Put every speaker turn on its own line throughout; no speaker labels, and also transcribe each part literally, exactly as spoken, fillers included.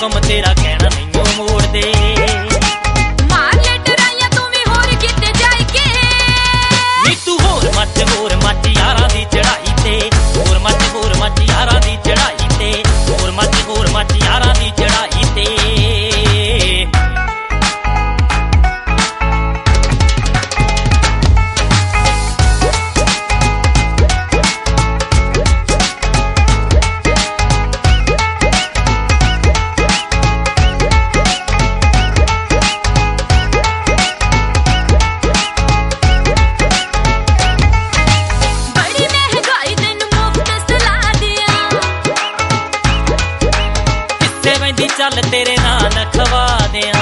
हुक्म तेरा कहना नहीं मोड़दे।
मार ले डराइया तू भी होर किते जाई के
नी तू होर मच होर मच यारां दी चढ़ाई ते, होर मच होर मच यारां दी चढ़ाई ते, होर मच होर मच यारां दी चढ़ाई ते। चल तेरे नाल खवा दियां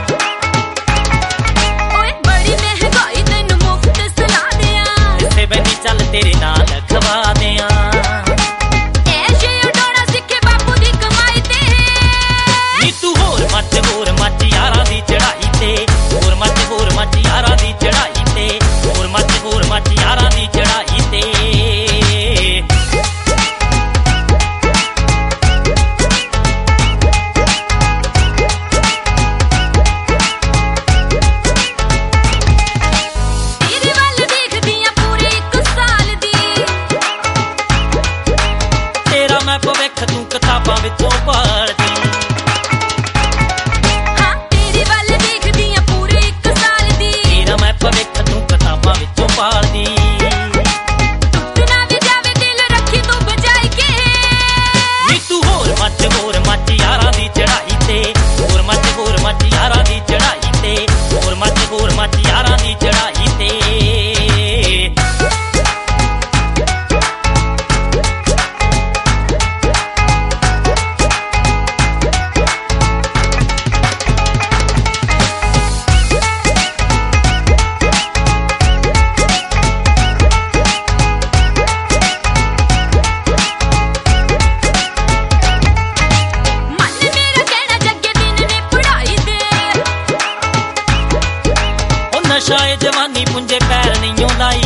ओए बड़ी महंगाई तैनू मुफ्त सला दियां,
इत्थे बंदी चल तेरे नाल खवा दियां।
ऐशे उडाना सिखे बापू दी कमाई ते
नी तू होर मच होर मच यारां दी चढ़ाई ते, होर मच होर मच यारां दी चढ़ाई ते, होर मच होर मच यारां दी चढ़ाई ते। भविख तू किताबां विचों पढ़दी,
हां तेरे वल देखदी आ पूरे एक साल दी।
तेरा मैं भविख तू किताबां विचों पढ़दी।
टुट ना भी जावे दिल रखी तू बचाई के
नी तू होर मच होर मच यारां दी चढ़ाई ते, होर मच होर मच यारां दी चढ़ाई ते, होर मच होर मच यारां दी चढ़ाई ते। नशा ए जवानी पुंजे पैर नहीं आउंदा